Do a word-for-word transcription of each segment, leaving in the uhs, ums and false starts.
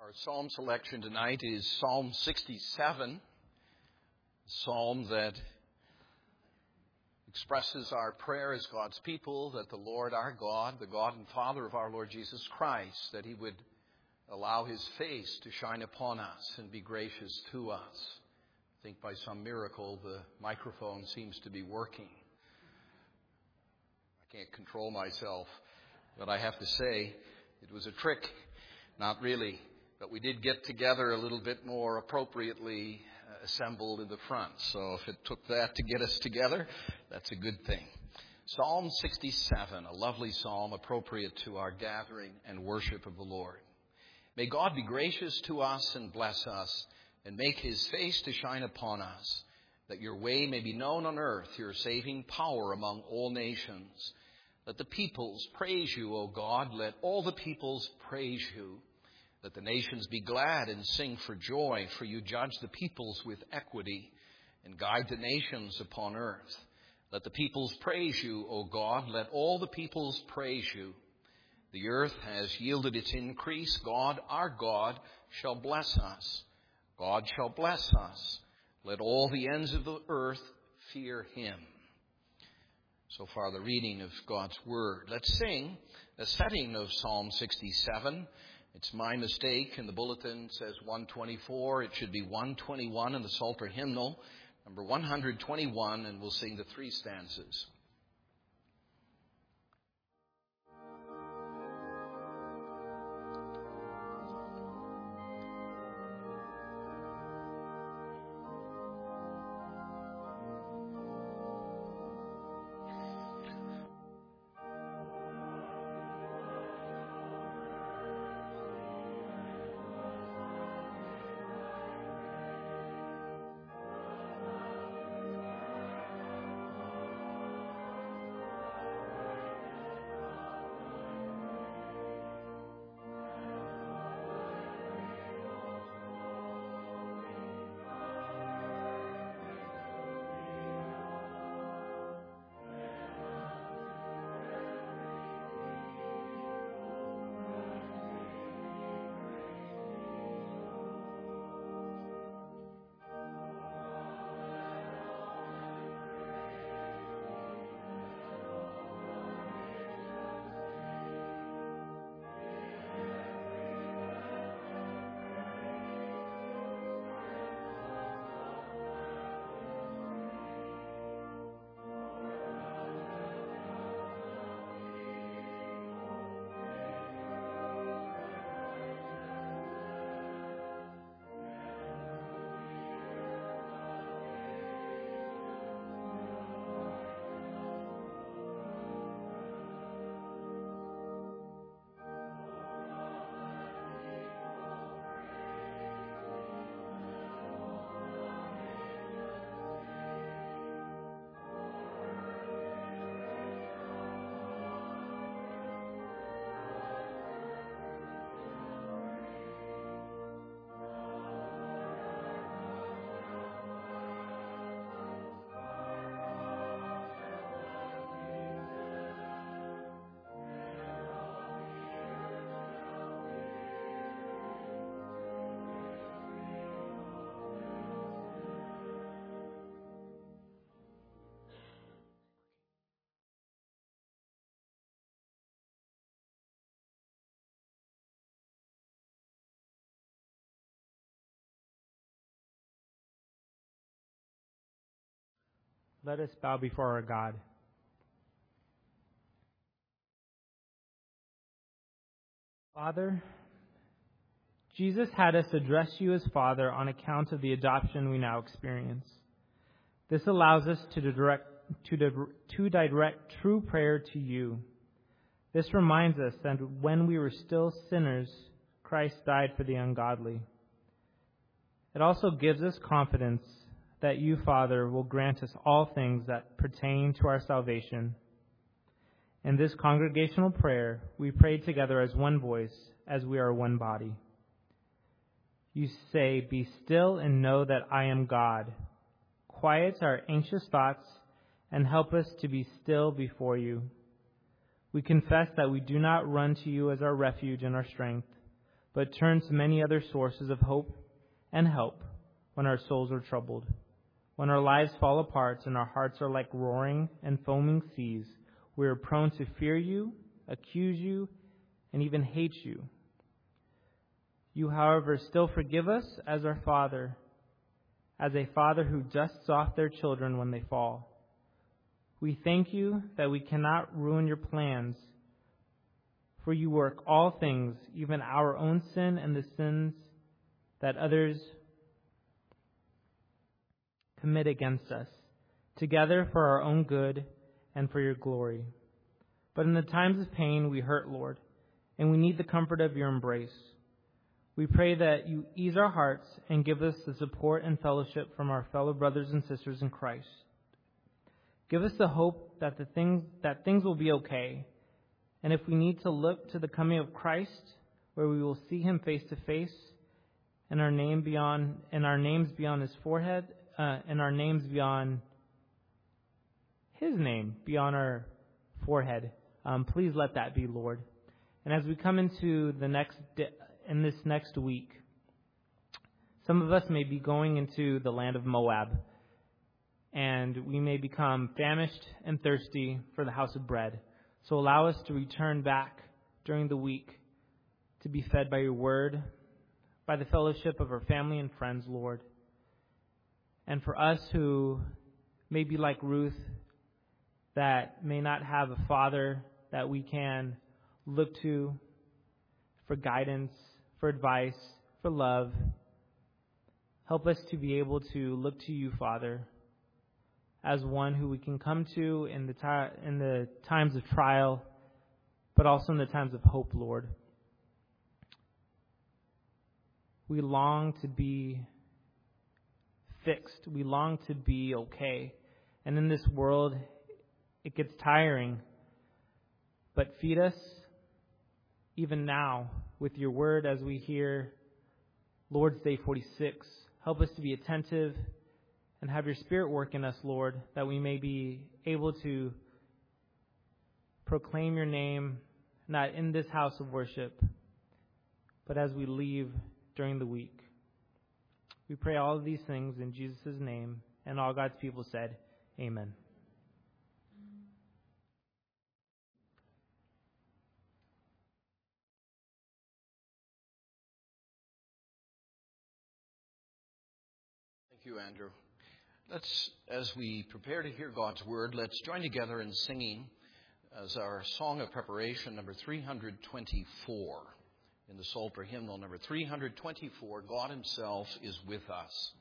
Our psalm selection tonight is Psalm sixty-seven, a psalm that expresses our prayer as God's people that the Lord our God, the God and Father of our Lord Jesus Christ, that He would allow His face to shine upon us and be gracious to us. I think by some miracle the microphone seems to be working. I can't control myself, but I have to say it was a trick, not really. But we did get together a little bit more appropriately uh, assembled in the front. So if it took that to get us together, that's a good thing. Psalm sixty-seven, a lovely psalm appropriate to our gathering and worship of the Lord. May God be gracious to us and bless us and make His face to shine upon us, that your way may be known on earth, your saving power among all nations. Let the peoples praise you, O God. Let all the peoples praise you. Let the nations be glad and sing for joy, for you judge the peoples with equity and guide the nations upon earth. Let the peoples praise you, O God. Let all the peoples praise you. The earth has yielded its increase. God, our God, shall bless us. God shall bless us. Let all the ends of the earth fear Him. So far, the reading of God's Word. Let's sing the setting of Psalm sixty-seven. It's my mistake. In the bulletin it says one twenty-four. It should be one twenty-one in the Psalter hymnal, number one twenty-one, and we'll sing the three stanzas. Let us bow before our God. Father, Jesus had us address you as Father on account of the adoption we now experience. This allows us to direct, to, to direct true prayer to you. This reminds us that when we were still sinners, Christ died for the ungodly. It also gives us confidence that you, Father, will grant us all things that pertain to our salvation. In this congregational prayer, we pray together as one voice, as we are one body. You say, "Be still and know that I am God." Quiet our anxious thoughts and help us to be still before you. We confess that we do not run to you as our refuge and our strength, but turn to many other sources of hope and help when our souls are troubled. When our lives fall apart and our hearts are like roaring and foaming seas, we are prone to fear you, accuse you, and even hate you. You, however, still forgive us as our Father, as a father who dusts off their children when they fall. We thank you that we cannot ruin your plans, for you work all things, even our own sin and the sins that others commit against us, together for our own good and for your glory. But in the times of pain we hurt, Lord, and we need the comfort of your embrace. We pray that you ease our hearts and give us the support and fellowship from our fellow brothers and sisters in Christ. Give us the hope that the things that things will be okay, and if we need to look to the coming of Christ, where we will see him face to face, and our name beyond and our names beyond his forehead, uh, and our names beyond his name beyond our forehead. Um, please let that be, Lord. And as we come into the next di- in this next week, some of us may be going into the land of Moab, and we may become famished and thirsty for the house of bread. So allow us to return back during the week to be fed by your word, by the fellowship of our family and friends, Lord. And for us who may be like Ruth, that may not have a father that we can look to for guidance, for advice, for love, help us to be able to look to you, Father, as one who we can come to in the ti- in the times of trial, but also in the times of hope, Lord. We long to be fixed. We long to be okay. And in this world, it gets tiring. But feed us even now with your word as we hear Lord's Day forty-six. Help us to be attentive and have your Spirit work in us, Lord, that we may be able to proclaim your name, not in this house of worship, but as we leave during the week. We pray all of these things in Jesus' name, and all God's people said, amen. Thank you, Andrew. Let's, as we prepare to hear God's word, let's join together in singing as our song of preparation, number three hundred twenty-four, in the Psalter hymnal, number three hundred twenty-four, God Himself is with us.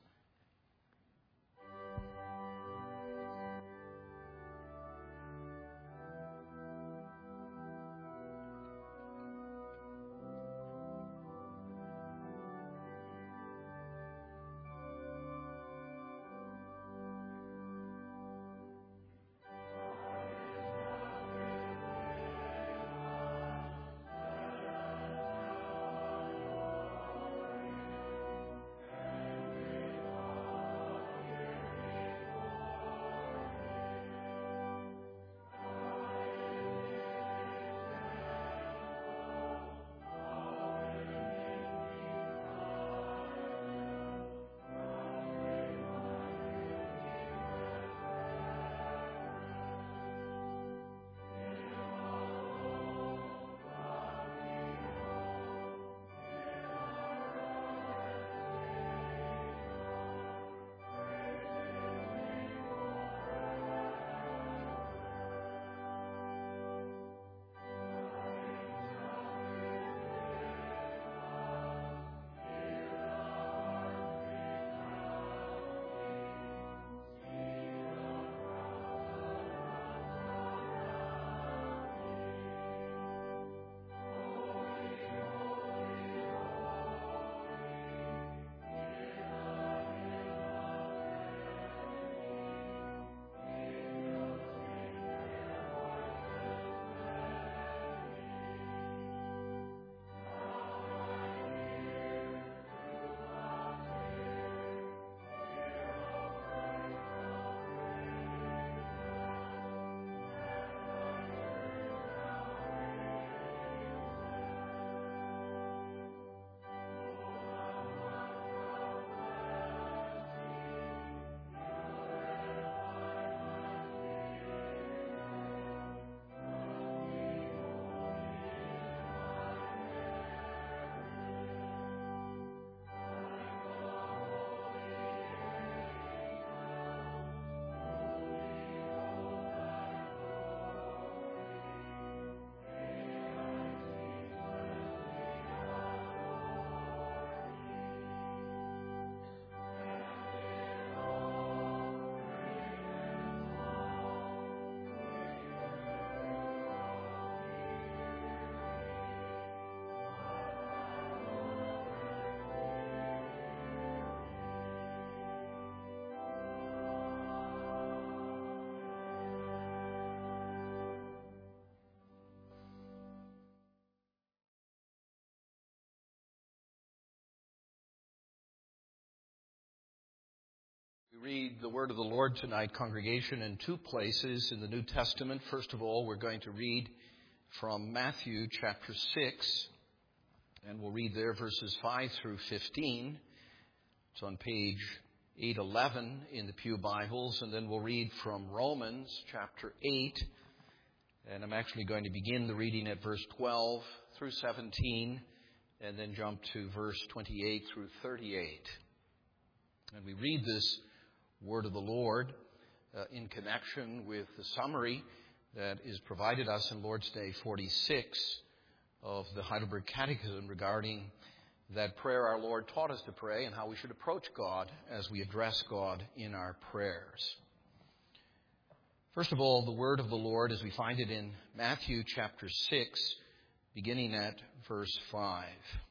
Read the word of the Lord tonight, congregation, in two places in the New Testament. First of all, we're going to read from Matthew chapter six, and we'll read there verses five through fifteen. It's on page eight eleven in the Pew Bibles, and then we'll read from Romans chapter eight, and I'm actually going to begin the reading at verse twelve through seventeen, and then jump to verse twenty-eight through thirty-eight. And we read this word of the Lord uh, in connection with the summary that is provided us in Lord's Day forty-six of the Heidelberg Catechism regarding that prayer our Lord taught us to pray and how we should approach God as we address God in our prayers. First of all, the word of the Lord as we find it in Matthew chapter six, beginning at verse five.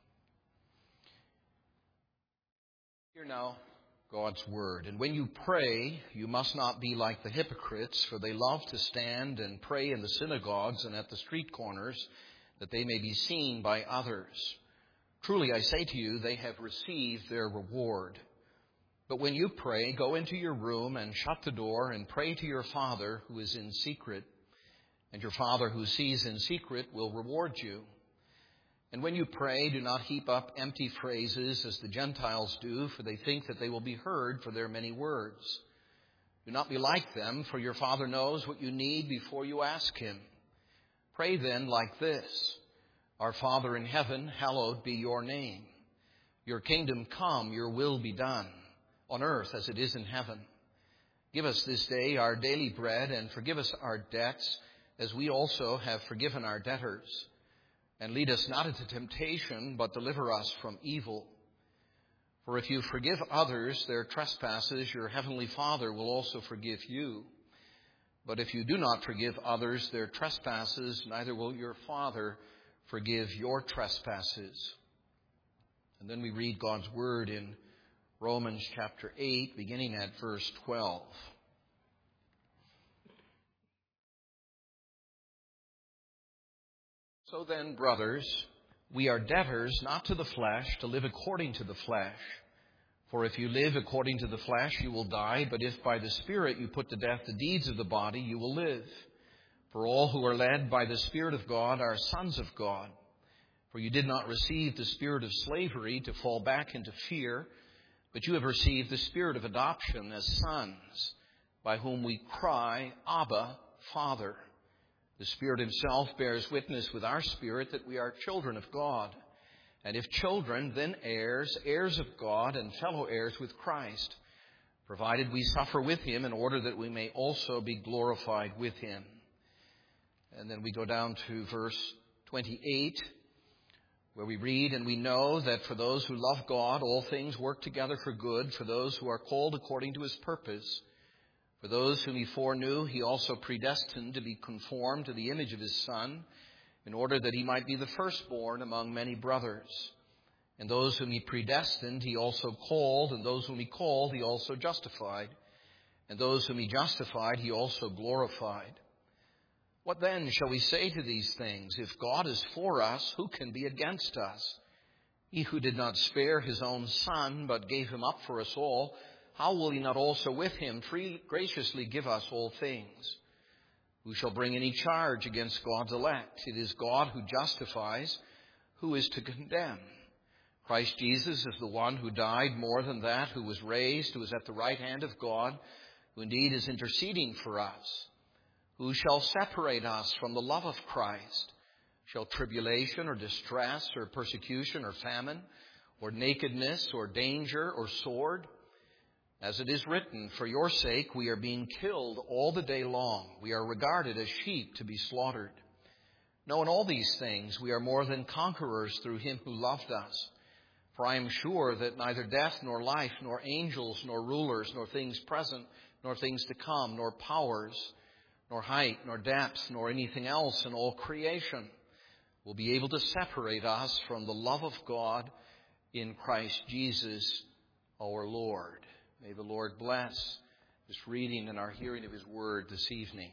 Hear now God's word. And when you pray, you must not be like the hypocrites, for they love to stand and pray in the synagogues and at the street corners, that they may be seen by others. Truly, I say to you, they have received their reward. But when you pray, go into your room and shut the door and pray to your Father who is in secret, and your Father who sees in secret will reward you. And when you pray, do not heap up empty phrases as the Gentiles do, for they think that they will be heard for their many words. Do not be like them, for your Father knows what you need before you ask him. Pray then like this: Our Father in heaven, hallowed be your name. Your kingdom come, your will be done, on earth as it is in heaven. Give us this day our daily bread, and forgive us our debts, as we also have forgiven our debtors. And lead us not into temptation, but deliver us from evil. For if you forgive others their trespasses, your heavenly Father will also forgive you. But if you do not forgive others their trespasses, neither will your Father forgive your trespasses. And then we read God's word in Romans chapter eight, beginning at verse twelve. So then, brothers, we are debtors not to the flesh, to live according to the flesh. For if you live according to the flesh, you will die. But if by the Spirit you put to death the deeds of the body, you will live. For all who are led by the Spirit of God are sons of God. For you did not receive the spirit of slavery to fall back into fear, but you have received the spirit of adoption as sons, by whom we cry, Abba, Father. The Spirit himself bears witness with our spirit that we are children of God. And if children, then heirs, heirs of God and fellow heirs with Christ, provided we suffer with him in order that we may also be glorified with him. And then we go down to verse twenty-eight, where we read, And we know that for those who love God, all things work together for good, for those who are called according to his purpose. For those whom he foreknew, he also predestined to be conformed to the image of his Son, in order that he might be the firstborn among many brothers. And those whom he predestined, he also called, and those whom he called, he also justified. And those whom he justified, he also glorified. What then shall we say to these things? If God is for us, who can be against us? He who did not spare his own Son, but gave him up for us all, how will he not also with him free, graciously give us all things? Who shall bring any charge against God's elect? It is God who justifies. Who is to condemn? Christ Jesus is the one who died, more than that, who was raised, who is at the right hand of God, who indeed is interceding for us. Who shall separate us from the love of Christ? Shall tribulation or distress or persecution or famine or nakedness or danger or sword? As it is written, for your sake we are being killed all the day long. We are regarded as sheep to be slaughtered. No, in all these things we are more than conquerors through him who loved us. For I am sure that neither death nor life, nor angels, nor rulers, nor things present, nor things to come, nor powers, nor height, nor depth, nor anything else in all creation will be able to separate us from the love of God in Christ Jesus our Lord. May the Lord bless this reading and our hearing of his word this evening.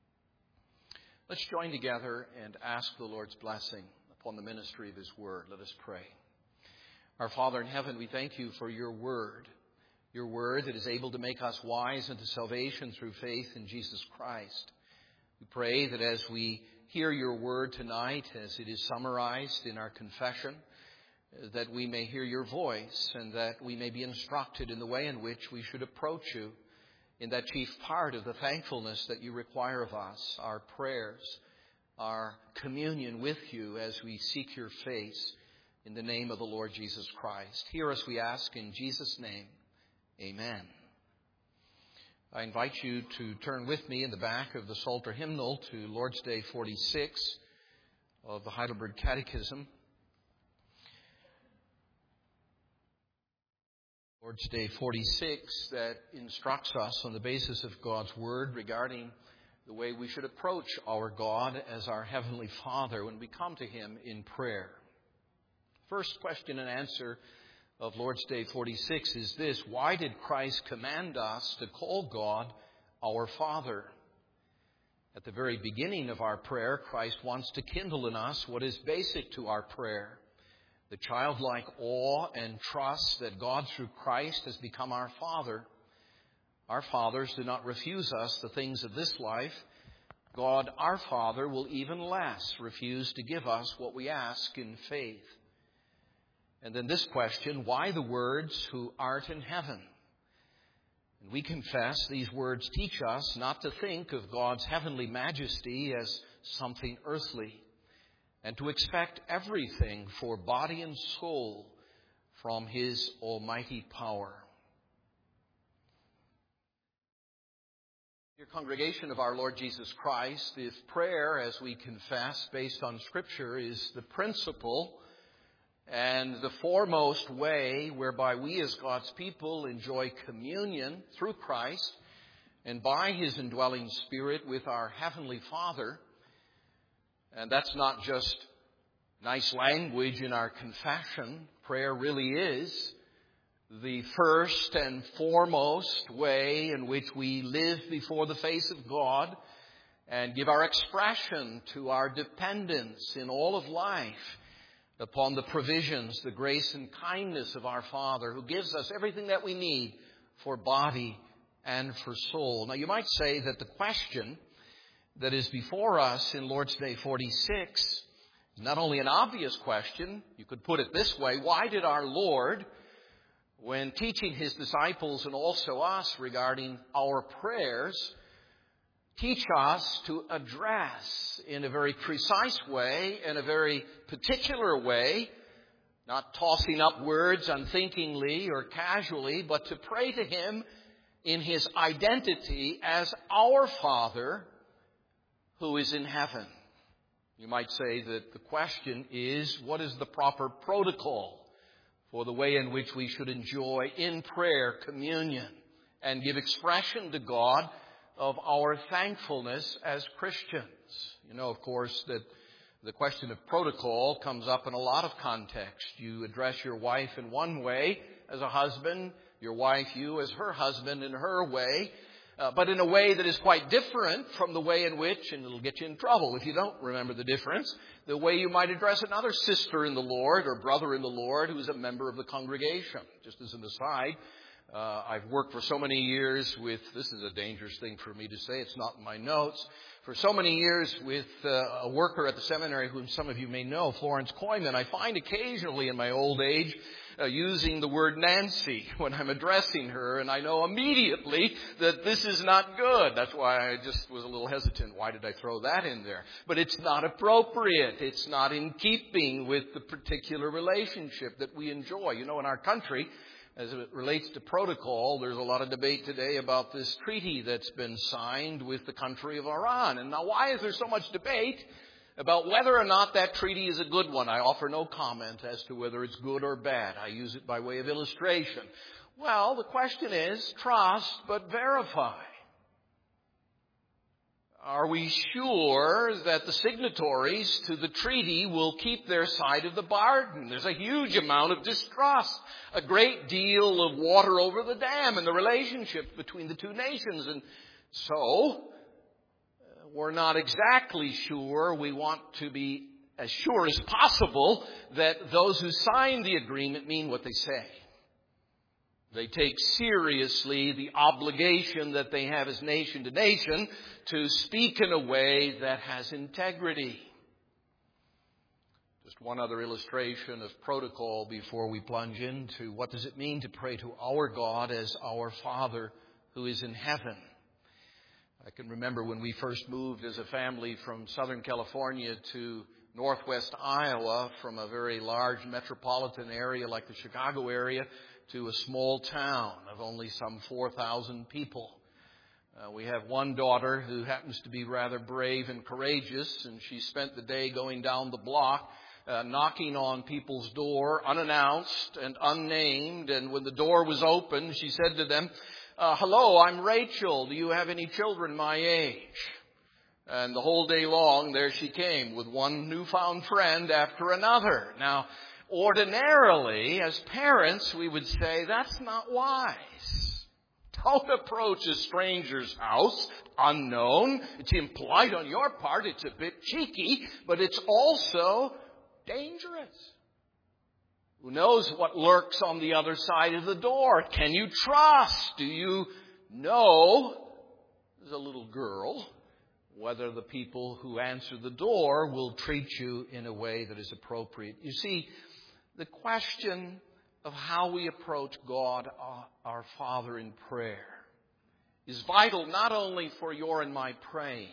Let's join together and ask the Lord's blessing upon the ministry of his word. Let us pray. Our Father in heaven, we thank you for your word, your word that is able to make us wise unto salvation through faith in Jesus Christ. We pray that as we hear your word tonight, as it is summarized in our confession, that we may hear your voice and that we may be instructed in the way in which we should approach you in that chief part of the thankfulness that you require of us, our prayers, our communion with you as we seek your face in the name of the Lord Jesus Christ. Hear us, we ask, in Jesus' name. Amen. I invite you to turn with me in the back of the Psalter hymnal to Lord's Day forty-six of the Heidelberg Catechism. Lord's Day forty-six that instructs us on the basis of God's Word regarding the way we should approach our God as our Heavenly Father when we come to Him in prayer. First question and answer of Lord's Day forty-six is this: why did Christ command us to call God our Father? At the very beginning of our prayer, Christ wants to kindle in us what is basic to our prayer: the childlike awe and trust that God through Christ has become our Father. Our fathers do not refuse us the things of this life. God, our Father, will even less refuse to give us what we ask in faith. And then this question: why the words, who art in heaven? And we confess these words teach us not to think of God's heavenly majesty as something earthly, and to expect everything for body and soul from His almighty power. Dear congregation of our Lord Jesus Christ, if prayer, as we confess, based on Scripture, is the principle and the foremost way whereby we as God's people enjoy communion through Christ and by His indwelling Spirit with our Heavenly Father, and that's not just nice language in our confession. Prayer really is the first and foremost way in which we live before the face of God and give our expression to our dependence in all of life upon the provisions, the grace and kindness of our Father, who gives us everything that we need for body and for soul. Now, you might say that the question that is before us in Lord's Day forty-six is not only an obvious question. You could put it this way: why did our Lord, when teaching His disciples and also us regarding our prayers, teach us to address in a very precise way, in a very particular way, not tossing up words unthinkingly or casually, but to pray to Him in His identity as our Father who is in heaven? You might say that the question is, what is the proper protocol for the way in which we should enjoy in prayer communion and give expression to God of our thankfulness as Christians? You know, of course, that the question of protocol comes up in a lot of context. You address your wife in one way as a husband, your wife, you as her husband in her way, uh, but in a way that is quite different from the way in which, and it'll get you in trouble if you don't remember the difference, the way you might address another sister in the Lord or brother in the Lord who is a member of the congregation. Just as an aside, Uh, I've worked for so many years with, this is a dangerous thing for me to say, it's not in my notes, for so many years with uh, a worker at the seminary whom some of you may know, Florence Koyman. I find occasionally in my old age uh, using the word Nancy when I'm addressing her, and I know immediately that this is not good. That's why I just was a little hesitant. Why did I throw that in there? But it's not appropriate. It's not in keeping with the particular relationship that we enjoy. You know, in our country, as it relates to protocol, there's a lot of debate today about this treaty that's been signed with the country of Iran. And now, why is there so much debate about whether or not that treaty is a good one? I offer no comment as to whether it's good or bad. I use it by way of illustration. Well, the question is, trust but verify. Are we sure that the signatories to the treaty will keep their side of the bargain? There's a huge amount of distrust, a great deal of water over the dam in the relationship between the two nations. And so, we're not exactly sure. We want to be as sure as possible that those who sign the agreement mean what they say. They take seriously the obligation that they have as nation to nation to speak in a way that has integrity. Just one other illustration of protocol before we plunge into what does it mean to pray to our God as our Father who is in heaven. I can remember when we first moved as a family from Southern California to Northwest Iowa, from a very large metropolitan area like the Chicago area to a small town of only some four thousand people. Uh, we have one daughter who happens to be rather brave and courageous, and she spent the day going down the block, uh, knocking on people's door, unannounced and unnamed. And when the door was open, she said to them, uh, hello, I'm Rachel. Do you have any children my age? And the whole day long, there she came with one newfound friend after another. Now, ordinarily, as parents, we would say, that's not wise. Don't approach a stranger's house unknown. It's impolite on your part. It's a bit cheeky, but it's also dangerous. Who knows what lurks on the other side of the door? Can you trust? Do you know, as a little girl, whether the people who answer the door will treat you in a way that is appropriate? You see, the question of how we approach God, our Father, in prayer is vital not only for your and my praying,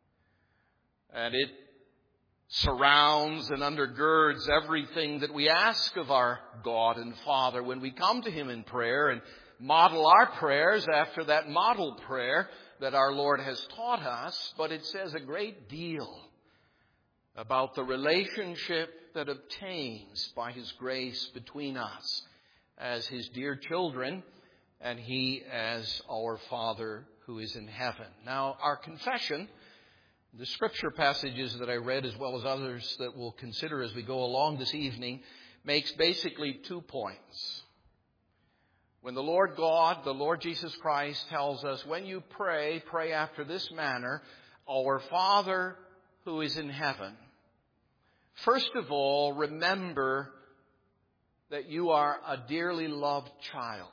and it surrounds and undergirds everything that we ask of our God and Father when we come to Him in prayer and model our prayers after that model prayer that our Lord has taught us, but it says a great deal about the relationship that obtains by His grace between us as His dear children and He as our Father who is in heaven. Now, our confession, the scripture passages that I read as well as others that we'll consider as we go along this evening, makes basically two points. When the Lord God, the Lord Jesus Christ, tells us, when you pray, pray after this manner, our Father who is in heaven. First of all, remember that you are a dearly loved child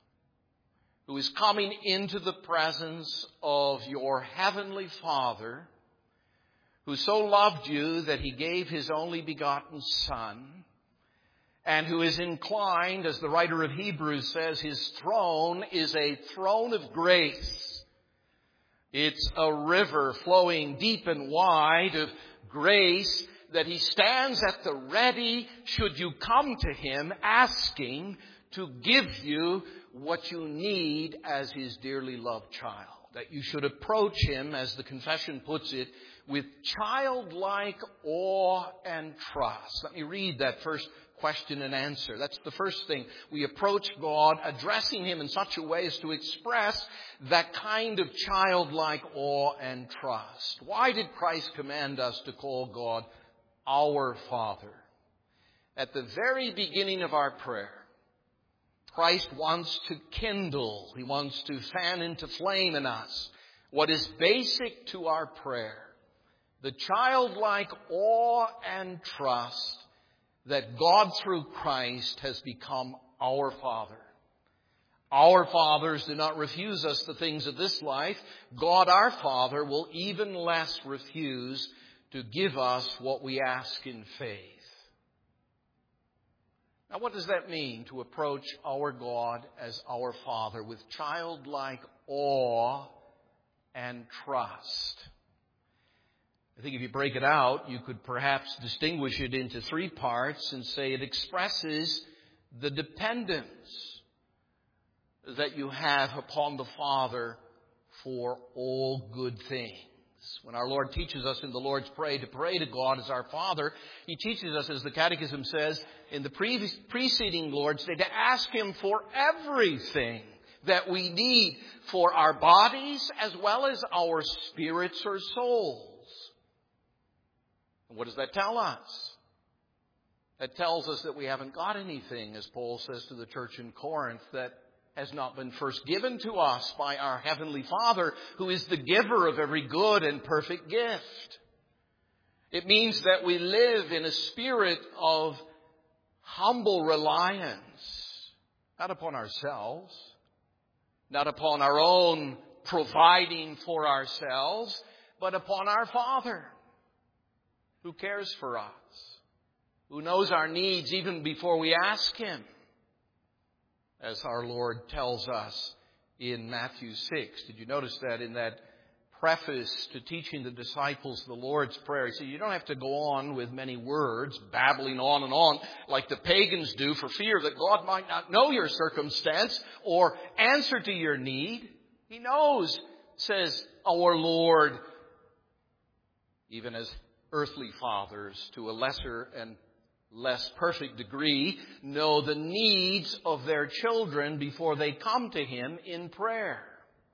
who is coming into the presence of your heavenly Father, who so loved you that He gave His only begotten Son, and who is inclined, as the writer of Hebrews says, His throne is a throne of grace. It's a river flowing deep and wide of grace that He stands at the ready should you come to Him asking to give you what you need as His dearly loved child. That you should approach Him, as the confession puts it, with childlike awe and trust. Let me read that first question and answer. That's the first thing. We approach God addressing Him in such a way as to express that kind of childlike awe and trust. Why did Christ command us to call God our Father? At the very beginning of our prayer, Christ wants to kindle, He wants to fan into flame in us what is basic to our prayer. The childlike awe and trust that God through Christ has become our Father. Our fathers do not refuse us the things of this life. God our Father will even less refuse to give us what we ask in faith. Now, what does that mean, to approach our God as our Father with childlike awe and trust? I think if you break it out, you could perhaps distinguish it into three parts and say it expresses the dependence that you have upon the Father for all good things. When our Lord teaches us in the Lord's Prayer to pray to God as our Father, He teaches us, as the Catechism says, in the pre- preceding Lord's Day, to ask Him for everything that we need for our bodies as well as our spirits or souls. And what does that tell us? That tells us that we haven't got anything, as Paul says to the church in Corinth, that has not been first given to us by our Heavenly Father, who is the giver of every good and perfect gift. It means that we live in a spirit of humble reliance not upon ourselves, not upon our own providing for ourselves, but upon our Father who cares for us, who knows our needs even before we ask Him, as our Lord tells us in Matthew six. Did you notice that in that preface to teaching the disciples the Lord's Prayer? He said, you don't have to go on with many words, babbling on and on like the pagans do for fear that God might not know your circumstance or answer to your need. He knows, says our Lord, even as earthly fathers to a lesser and less perfect degree, know the needs of their children before they come to Him in prayer.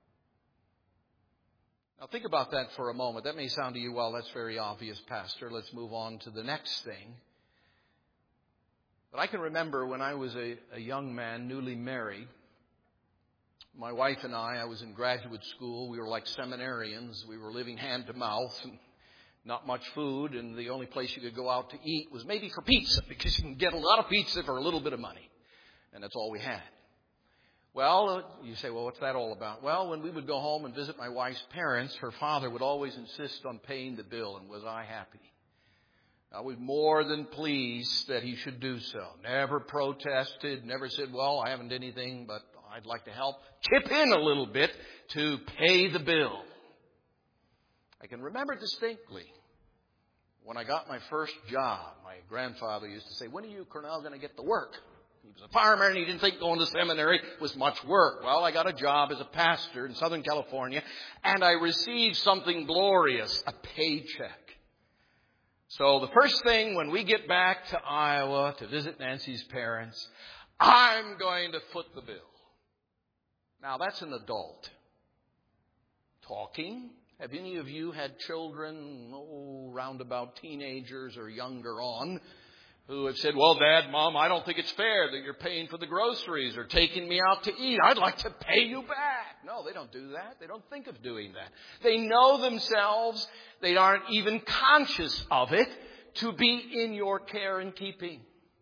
Now think about that for a moment. That may sound to you, well, that's very obvious, Pastor. Let's move on to the next thing. But I can remember when I was a, a young man, newly married, my wife and I, I was in graduate school. We were like seminarians. We were living hand to mouth and not much food, and the only place you could go out to eat was maybe for pizza, because you can get a lot of pizza for a little bit of money. And that's all we had. Well, you say, well, what's that all about? Well, when we would go home and visit my wife's parents, her father would always insist on paying the bill, and was I happy? I was more than pleased that he should do so. Never protested, never said, well, I haven't anything, but I'd like to help chip in a little bit to pay the bill. I can remember distinctly when I got my first job. My grandfather used to say, when are you, Cornell, going to get to work? He was a farmer and he didn't think going to seminary was much work. Well, I got a job as a pastor in Southern California, and I received something glorious, a paycheck. So the first thing when we get back to Iowa to visit Nancy's parents, I'm going to foot the bill. Now, that's an adult talking. Have any of you had children, oh, round about teenagers or younger on, who have said, well, Dad, Mom, I don't think it's fair that you're paying for the groceries or taking me out to eat. I'd like to pay you back. No, they don't do that. They don't think of doing that. They know themselves. They aren't even conscious of it to be in your care and keeping.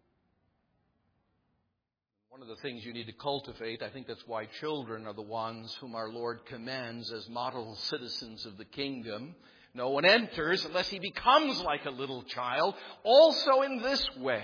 One of the things you need to cultivate, I think that's why children are the ones whom our Lord commends as model citizens of the kingdom. No one enters unless he becomes like a little child, also in this way.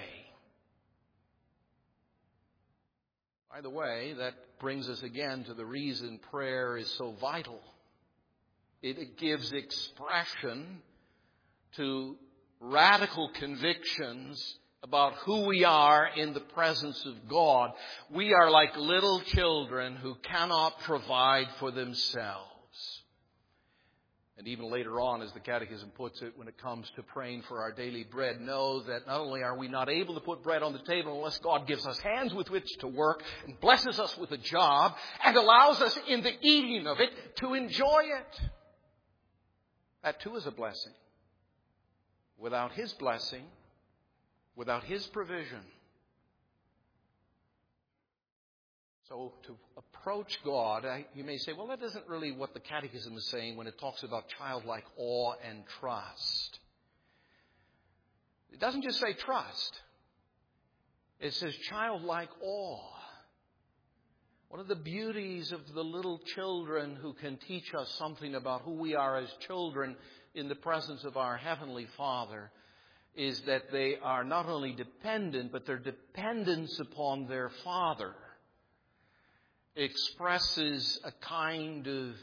By the way, that brings us again to the reason prayer is so vital. It gives expression to radical convictions about who we are in the presence of God. We are like little children who cannot provide for themselves. And even later on, as the Catechism puts it, when it comes to praying for our daily bread, know that not only are we not able to put bread on the table unless God gives us hands with which to work and blesses us with a job and allows us in the eating of it to enjoy it. That too is a blessing. Without His blessing, without His provision. So to approach God, I, you may say, well, that isn't really what the Catechism is saying when it talks about childlike awe and trust. It doesn't just say trust. It says childlike awe. One of the beauties of the little children who can teach us something about who we are as children in the presence of our Heavenly Father is that they are not only dependent, but their dependence upon their Father expresses a kind of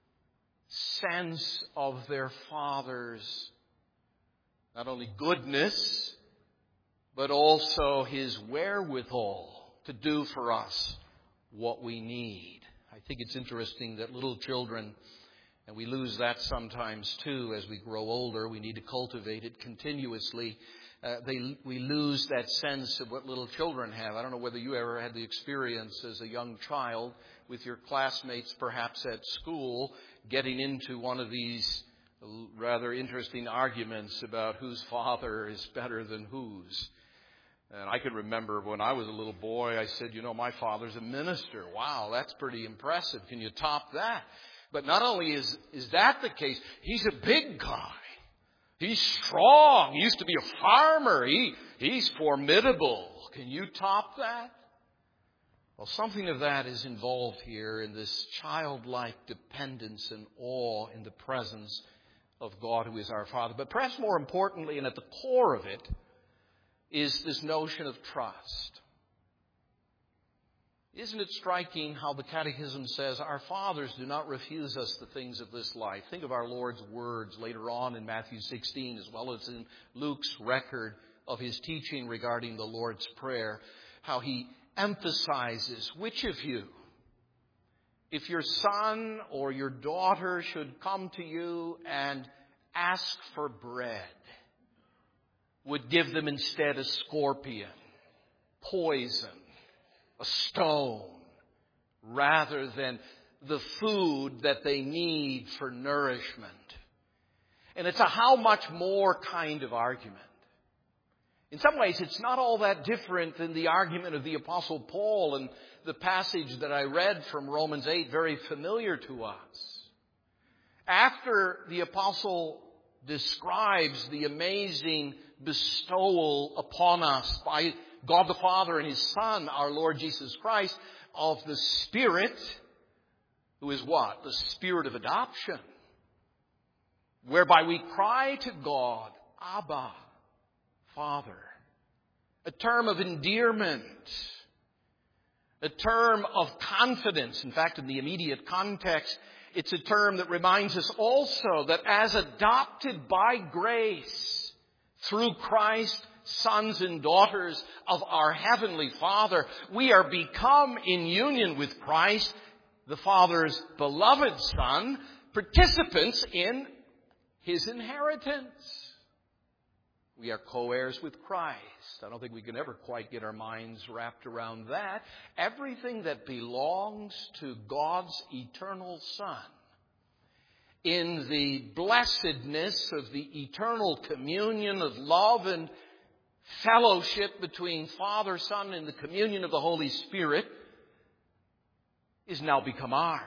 sense of their Father's not only goodness, but also His wherewithal to do for us what we need. I think it's interesting that little children, and we lose that sometimes too as we grow older, we need to cultivate it continuously. Uh, they, we lose that sense of what little children have. I don't know whether you ever had the experience as a young child with your classmates, perhaps at school, getting into one of these rather interesting arguments about whose father is better than whose. And I can remember when I was a little boy, I said, you know, my father's a minister. Wow, that's pretty impressive. Can you top that? But not only is, is that the case, he's a big guy. He's strong. He used to be a farmer. He, he's formidable. Can you top that? Well, something of that is involved here in this childlike dependence and awe in the presence of God who is our Father. But perhaps more importantly, and at the core of it, is this notion of trust. Isn't it striking how the Catechism says our fathers do not refuse us the things of this life? Think of our Lord's words later on in Matthew sixteen, as well as in Luke's record of his teaching regarding the Lord's Prayer, how he emphasizes, which of you, if your son or your daughter should come to you and ask for bread, would give them instead a scorpion, poison, a stone, rather than the food that they need for nourishment? And it's a how much more kind of argument. In some ways, it's not all that different than the argument of the Apostle Paul and the passage that I read from Romans eight, very familiar to us. After the Apostle describes the amazing bestowal upon us by God the Father and His Son, our Lord Jesus Christ, of the Spirit, who is what? The Spirit of adoption, whereby we cry to God, Abba, Father. A term of endearment. A term of confidence. In fact, in the immediate context, it's a term that reminds us also that as adopted by grace through Christ, sons and daughters of our Heavenly Father, we are become in union with Christ, the Father's beloved Son, participants in His inheritance. We are co-heirs with Christ. I don't think we can ever quite get our minds wrapped around that. Everything that belongs to God's eternal Son, in the blessedness of the eternal communion of love and fellowship between Father, Son, and the communion of the Holy Spirit, is now become ours.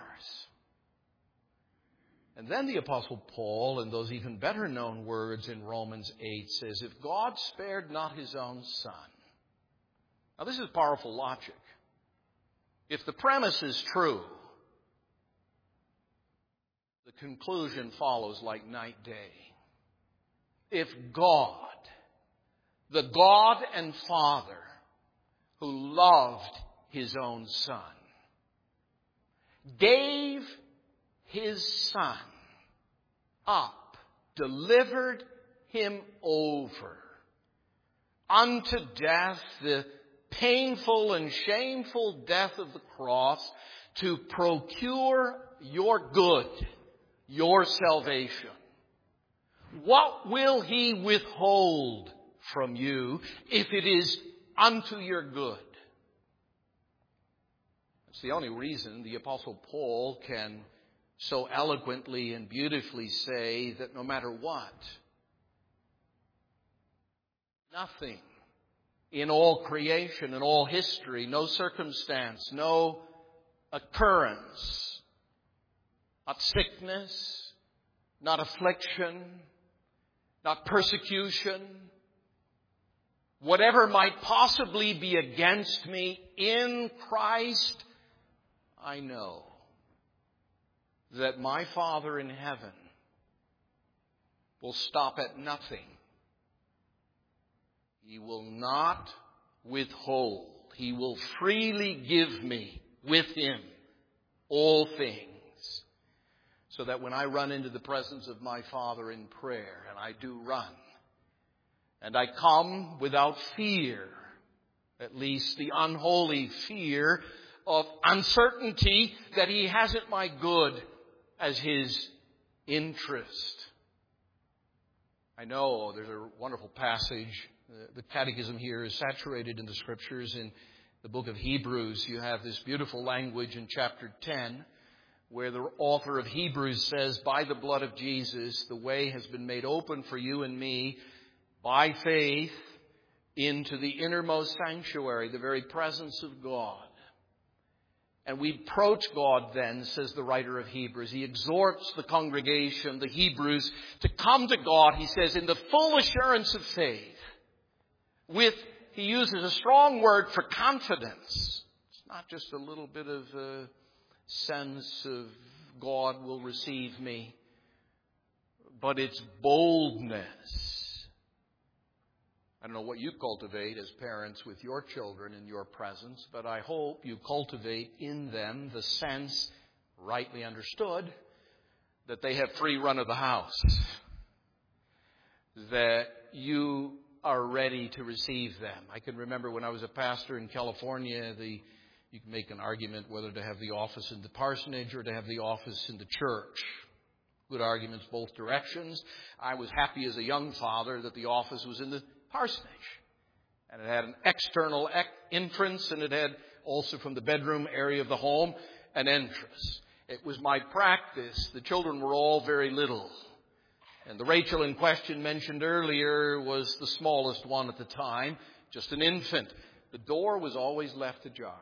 And then the Apostle Paul, in those even better known words in Romans eight, says, if God spared not His own Son. Now this is powerful logic. If the premise is true, the conclusion follows like night day. If God, the God and Father who loved His own Son, gave His Son up, delivered Him over unto death, the painful and shameful death of the cross, to procure your good, your salvation, what will He withhold from you if it is unto your good? That's the only reason the Apostle Paul can so eloquently and beautifully say that no matter what, nothing in all creation, in all history, no circumstance, no occurrence, not sickness, not affliction, not persecution, whatever might possibly be against me, in Christ, I know that my Father in heaven will stop at nothing. He will not withhold. He will freely give me with Him all things, so that when I run into the presence of my Father in prayer, and I do run, and I come without fear, at least the unholy fear of uncertainty that He hasn't my good as His interest. I know there's a wonderful passage. The Catechism here is saturated in the Scriptures. In the book of Hebrews, you have this beautiful language in chapter ten, where the author of Hebrews says, by the blood of Jesus, the way has been made open for you and me by faith into the innermost sanctuary, the very presence of God. And we approach God then, says the writer of Hebrews. He exhorts the congregation, the Hebrews, to come to God, he says, in the full assurance of faith. With, he uses a strong word for confidence. It's It's not just a little bit of a sense of God will receive me, but it's boldness. I don't know what you cultivate as parents with your children in your presence, but I hope you cultivate in them the sense, rightly understood, that they have free run of the house, that you are ready to receive them. I can remember when I was a pastor in California, the you can make an argument whether to have the office in the parsonage or to have the office in the church. Good arguments both directions. I was happy as a young father that the office was in the parsonage. And it had an external entrance, and it had also from the bedroom area of the home an entrance. It was my practice. The children were all very little. And the Rachel in question mentioned earlier was the smallest one at the time, just an infant. The door was always left ajar.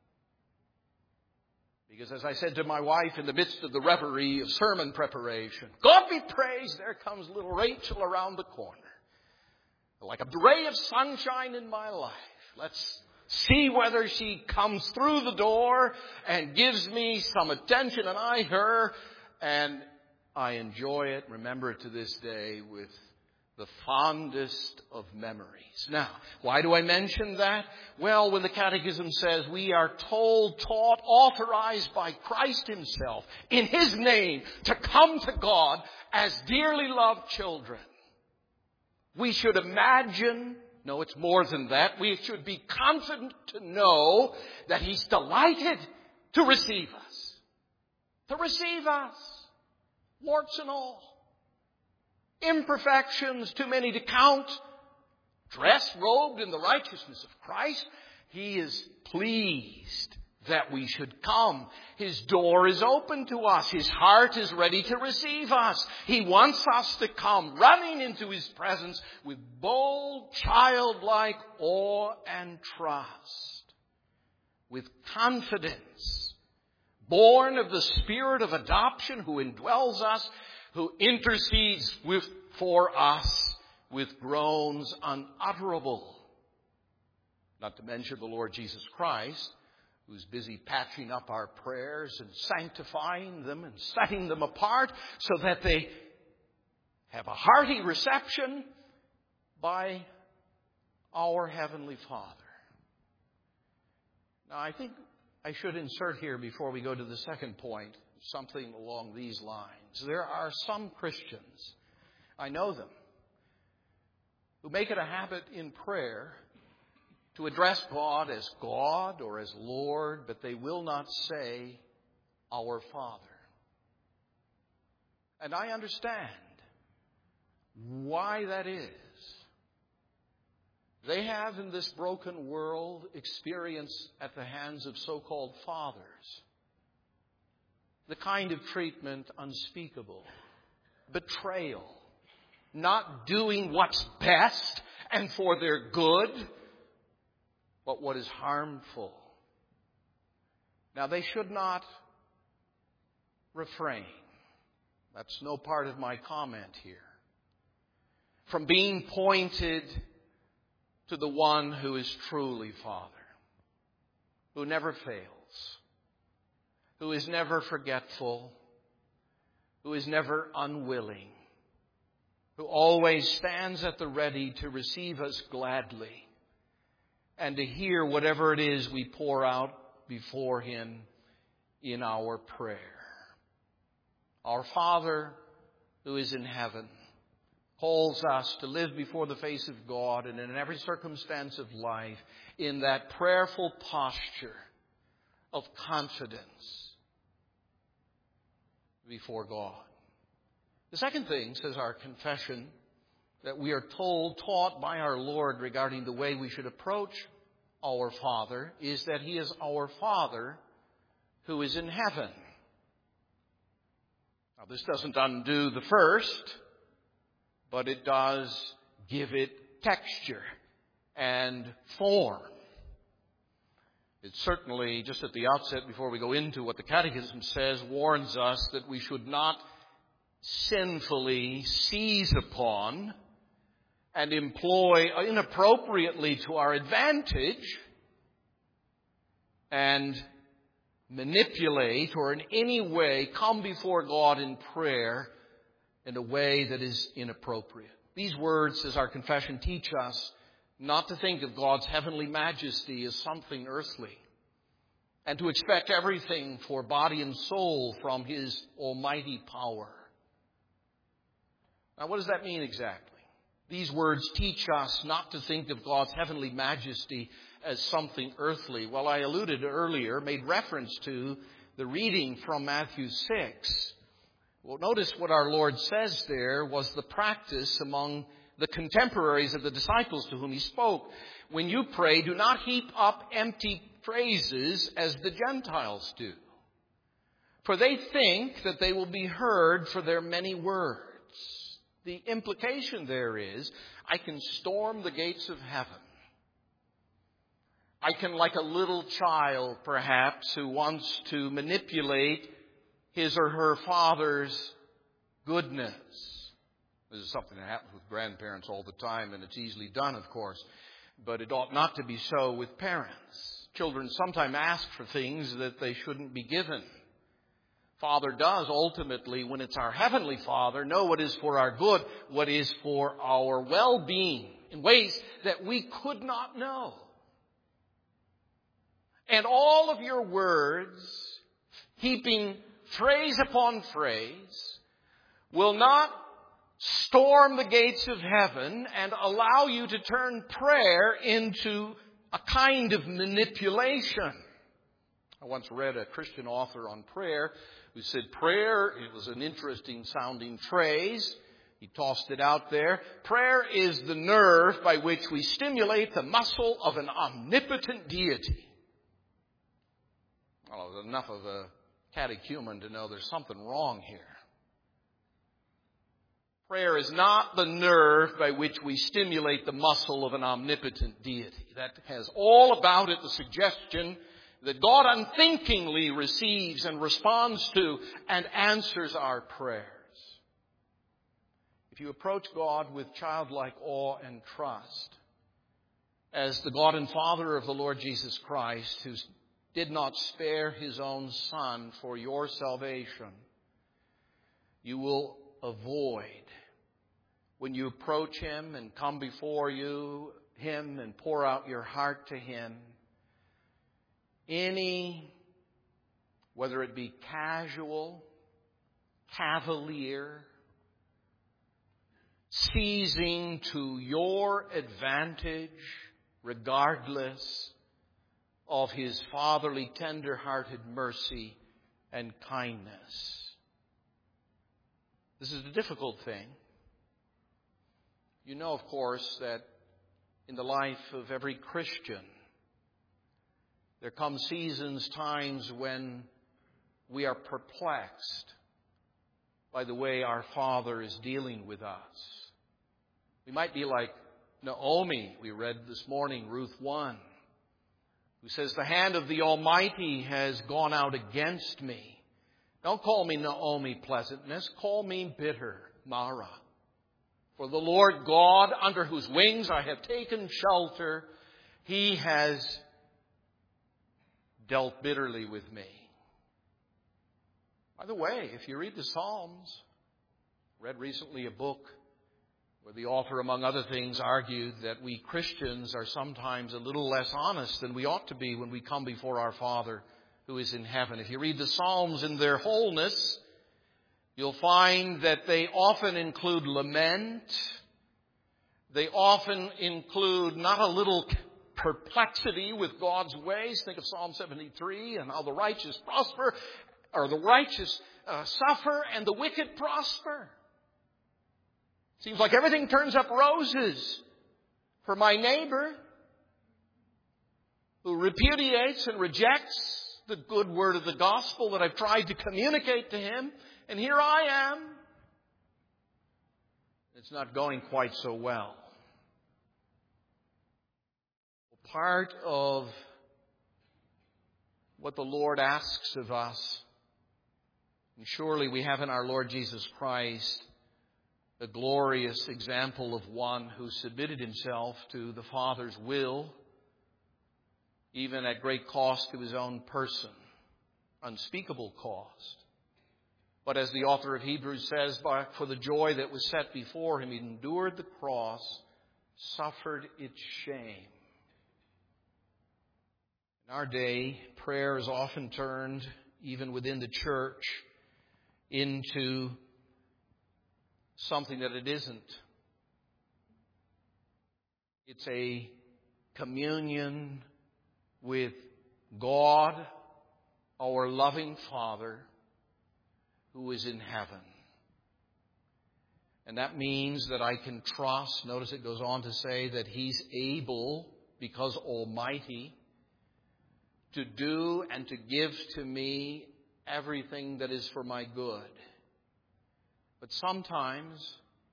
Because as I said to my wife in the midst of the reverie of sermon preparation, God be praised, there comes little Rachel around the corner. Like a ray of sunshine in my life. Let's see whether she comes through the door and gives me some attention, and I her, and I enjoy it, remember it to this day, with the fondest of memories. Now, why do I mention that? Well, when the Catechism says we are told, taught, authorized by Christ Himself in His name to come to God as dearly loved children, we should imagine, no, it's more than that, we should be confident to know that He's delighted to receive us. To receive us. Warts and all. Imperfections, too many to count. Dressed, robed in the righteousness of Christ. He is pleased that we should come. His door is open to us. His heart is ready to receive us. He wants us to come running into His presence with bold, childlike awe and trust. With confidence. Born of the Spirit of adoption who indwells us, who intercedes with, for us with groans unutterable. Not to mention the Lord Jesus Christ, who's busy patching up our prayers and sanctifying them and setting them apart so that they have a hearty reception by our Heavenly Father. Now, I think I should insert here before we go to the second point something along these lines. There are some Christians, I know them, who make it a habit in prayer to address God as God or as Lord, but they will not say, Our Father. And I understand why that is. They have in this broken world experience at the hands of so-called fathers the kind of treatment unspeakable, betrayal, not doing what's best and for their good, but what is harmful. Now, they should not refrain. That's no part of my comment here. From being pointed to the one who is truly Father, who never fails, who is never forgetful, who is never unwilling, who always stands at the ready to receive us gladly and to hear whatever it is we pour out before Him in our prayer. Our Father who is in heaven calls us to live before the face of God and in every circumstance of life in that prayerful posture of confidence before God. The second thing, says our confession, that we are told, taught by our Lord regarding the way we should approach our Father, is that He is our Father who is in heaven. Now, this doesn't undo the first, but it does give it texture and form. It certainly, just at the outset, before we go into what the Catechism says, warns us that we should not sinfully seize upon and employ inappropriately to our advantage and manipulate or in any way come before God in prayer in a way that is inappropriate. These words, as our confession teach us, not to think of God's heavenly majesty as something earthly, and to expect everything for body and soul from His almighty power. Now, what does that mean exactly? These words teach us not to think of God's heavenly majesty as something earthly. Well, I alluded earlier, made reference to the reading from Matthew six. Well, notice what our Lord says there was the practice among the contemporaries of the disciples to whom He spoke. When you pray, do not heap up empty phrases as the Gentiles do, for they think that they will be heard for their many words. The implication there is, I can storm the gates of heaven. I can, like a little child, perhaps, who wants to manipulate his or her father's goodness. This is something that happens with grandparents all the time, and it's easily done, of course. But it ought not to be so with parents. Children sometimes ask for things that they shouldn't be given. Father does ultimately, when it's our Heavenly Father, know what is for our good, what is for our well-being in ways that we could not know. And all of your words, heaping phrase upon phrase, will not storm the gates of heaven and allow you to turn prayer into a kind of manipulation. I once read a Christian author on prayer who said prayer, it was an interesting sounding phrase. He tossed it out there. Prayer is the nerve by which we stimulate the muscle of an omnipotent deity. Well, it was enough of a catechumen to know there's something wrong here. Prayer is not the nerve by which we stimulate the muscle of an omnipotent deity. That has all about it the suggestion that God unthinkingly receives and responds to and answers our prayers. If you approach God with childlike awe and trust, as the God and Father of the Lord Jesus Christ, who did not spare His own Son for your salvation, you will avoid, when you approach Him and come before you, Him and pour out your heart to Him, any, whether it be casual, cavalier, seizing to your advantage, regardless of His fatherly, tender-hearted mercy and kindness. This is a difficult thing. You know, of course, that in the life of every Christian, there come seasons, times when we are perplexed by the way our Father is dealing with us. We might be like Naomi, we read this morning, Ruth one, who says, the hand of the Almighty has gone out against me. Don't call me Naomi pleasantness, call me bitter Mara. For the Lord God, under whose wings I have taken shelter, He has dealt bitterly with me. By the way, if you read the Psalms, read recently a book where the author, among other things, argued that we Christians are sometimes a little less honest than we ought to be when we come before our Father who is in heaven. If you read the Psalms in their wholeness, you'll find that they often include lament. They often include not a little perplexity with God's ways. Think of Psalm seventy-three and how the righteous prosper, or the righteous uh, suffer and the wicked prosper. Seems like everything turns up roses for my neighbor who repudiates and rejects the good word of the gospel that I've tried to communicate to him. And here I am. It's not going quite so well. Part of what the Lord asks of us, and surely we have in our Lord Jesus Christ the glorious example of one who submitted himself to the Father's will, even at great cost to his own person, unspeakable cost. But as the author of Hebrews says, for the joy that was set before him, he endured the cross, suffered its shame. In our day, prayer is often turned, even within the church, into something that it isn't. It's a communion with God, our loving Father, who is in heaven. And that means that I can trust, notice it goes on to say that He's able, because Almighty, to do and to give to me everything that is for my good. But sometimes,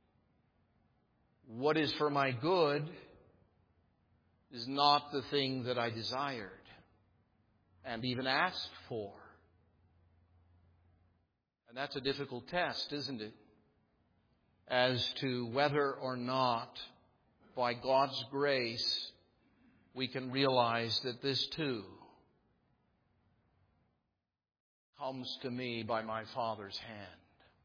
what is for my good is not the thing that I desired and even asked for. And that's a difficult test, isn't it? As to whether or not, by God's grace, we can realize that this too comes to me by my Father's hand.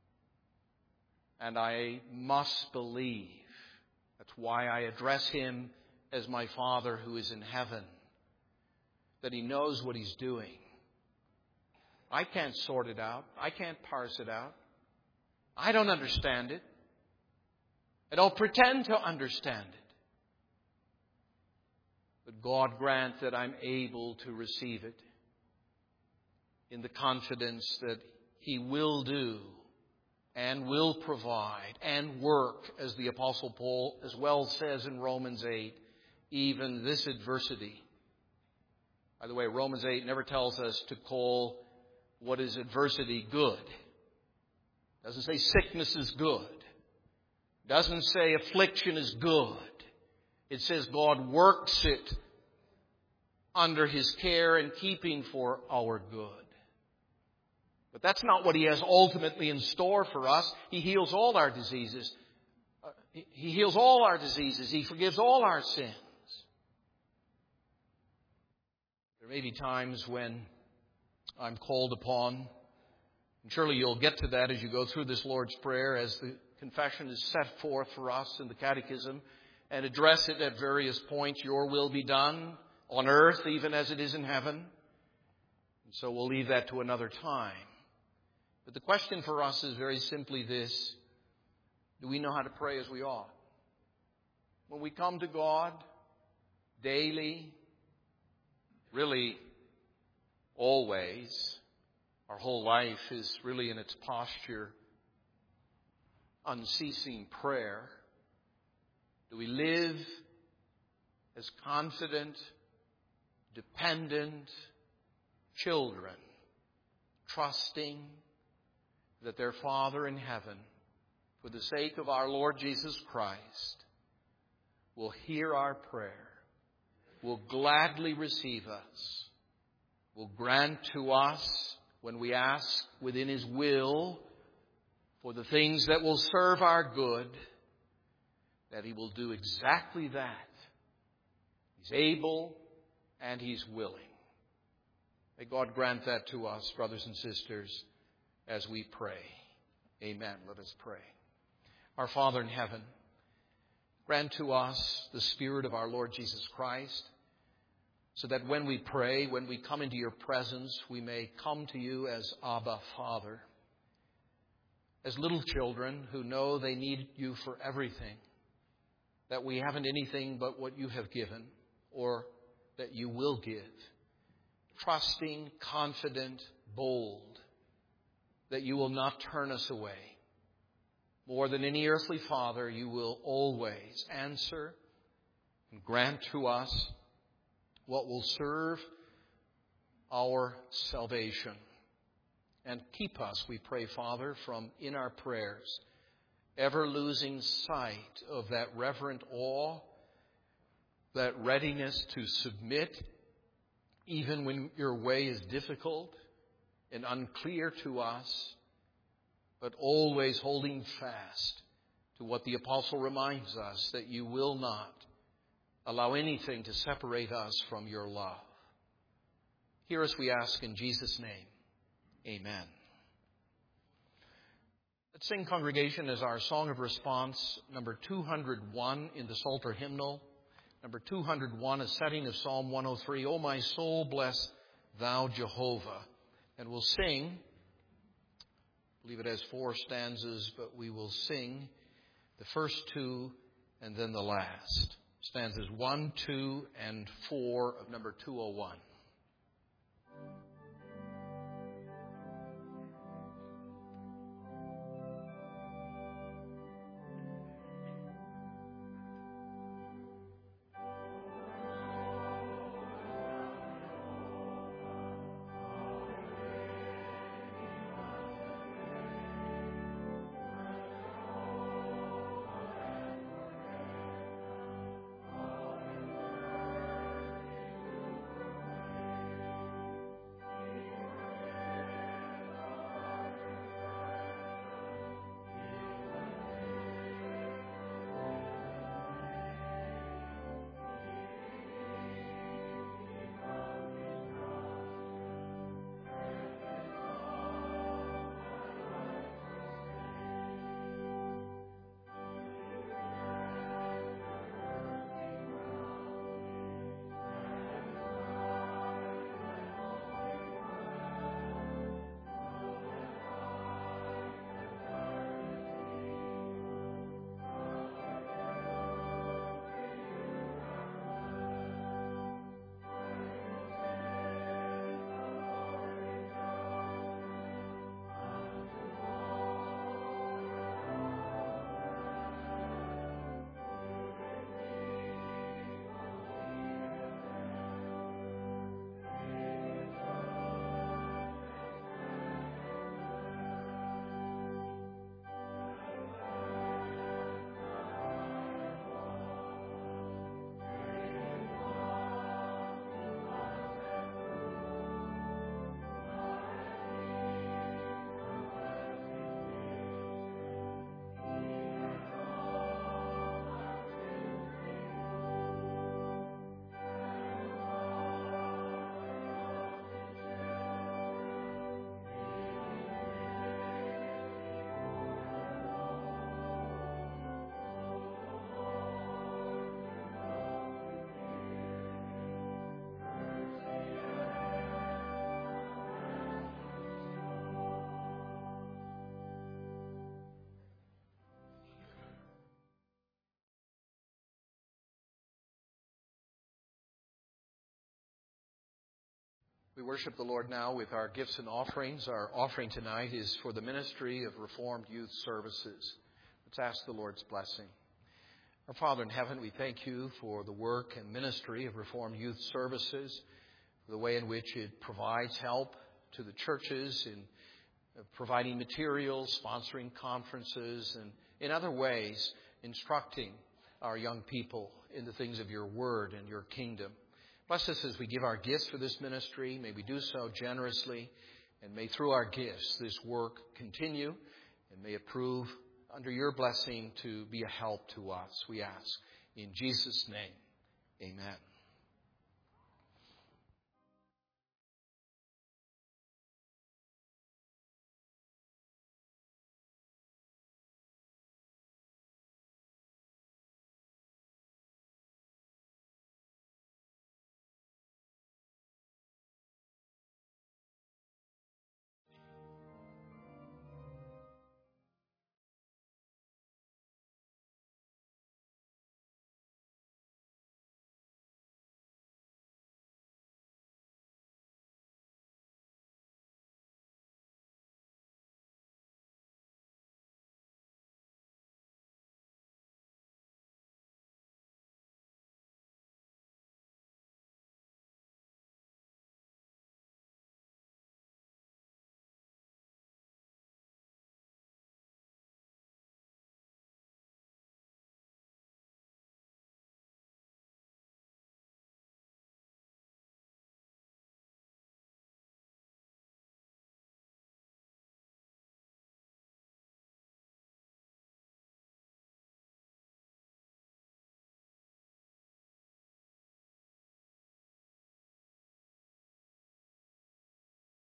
And I must believe, that's why I address Him as my Father who is in heaven, that He knows what He's doing. I can't sort it out. I can't parse it out. I don't understand it. I don't pretend to understand it. But God grant that I'm able to receive it in the confidence that He will do and will provide and work, as the Apostle Paul as well says in Romans eight, even this adversity. By the way, Romans eight never tells us to call what is adversity good. It doesn't say sickness is good. It doesn't say affliction is good. It says God works it under His care and keeping for our good. But that's not what He has ultimately in store for us. He heals all our diseases. Uh, he heals all our diseases. He forgives all our sins. There may be times when I'm called upon, and surely you'll get to that as you go through this Lord's Prayer, as the confession is set forth for us in the Catechism, and address it at various points. Your will be done on earth even as it is in heaven. And so we'll leave that to another time. But the question for us is very simply this: do we know how to pray as we ought? When we come to God daily, really always, our whole life is really in its posture, unceasing prayer. Do we live as confident, dependent children, trusting that their Father in heaven, for the sake of our Lord Jesus Christ, will hear our prayer, will gladly receive us, will grant to us, when we ask within His will for the things that will serve our good, that He will do exactly that. He's able and He's willing. May God grant that to us, brothers and sisters, as we pray. Amen. Let us pray. Our Father in heaven, grant to us the Spirit of our Lord Jesus Christ, so that when we pray, when we come into your presence, we may come to you as Abba, Father, as little children who know they need you for everything, that we haven't anything but what you have given or that you will give. Trusting, confident, bold, that you will not turn us away. More than any earthly father, you will always answer and grant to us what will serve our salvation. And keep us, we pray, Father, from in our prayers ever losing sight of that reverent awe, that readiness to submit, even when your way is difficult and unclear to us, but always holding fast to what the apostle reminds us, that you will not allow anything to separate us from your love. Hear us, we ask, in Jesus' name. Amen. Let's sing, congregation, as our song of response, number two hundred one in the Psalter hymnal. Number two hundred one, a setting of Psalm one oh three, O my soul, bless thou Jehovah. And we'll sing, I believe it has four stanzas, but we will sing the first two and then the last. Stanzas one, two, and four of number two oh one. We worship the Lord now with our gifts and offerings. Our offering tonight is for the ministry of Reformed Youth Services. Let's ask the Lord's blessing. Our Father in heaven, we thank you for the work and ministry of Reformed Youth Services, for the way in which it provides help to the churches in providing materials, sponsoring conferences, and in other ways instructing our young people in the things of your word and your kingdom. Bless us as we give our gifts for this ministry. May we do so generously, and may through our gifts this work continue, and may it prove under your blessing to be a help to us, we ask. In Jesus' name, amen.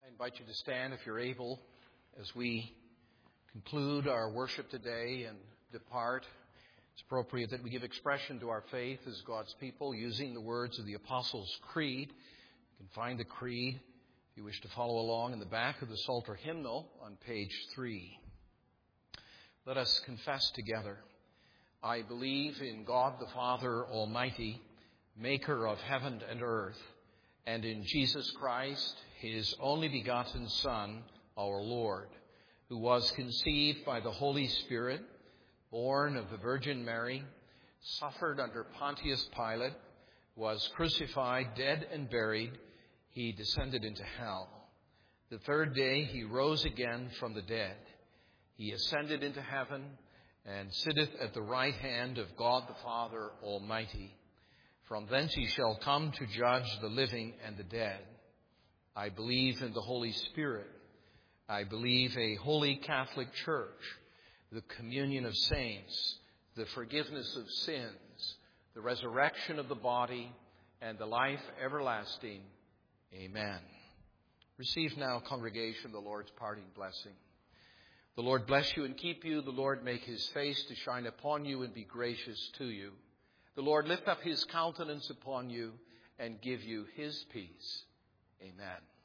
I invite you to stand if you're able as we conclude our worship today and depart. It's appropriate that we give expression to our faith as God's people using the words of the Apostles' Creed. You can find the Creed, if you wish to follow along, in the back of the Psalter hymnal on page three. Let us confess together. I believe in God the Father Almighty, maker of heaven and earth, and in Jesus Christ, his only begotten Son, our Lord, who was conceived by the Holy Spirit, born of the Virgin Mary, suffered under Pontius Pilate, was crucified, dead, and buried. He descended into hell. The third day he rose again from the dead. He ascended into heaven and sitteth at the right hand of God the Father Almighty. From thence he shall come to judge the living and the dead. I believe in the Holy Spirit. I believe a holy Catholic Church, the communion of saints, the forgiveness of sins, the resurrection of the body, and the life everlasting. Amen. Receive now, congregation, the Lord's parting blessing. The Lord bless you and keep you. The Lord make his face to shine upon you and be gracious to you. The Lord lift up his countenance upon you and give you his peace. Amen.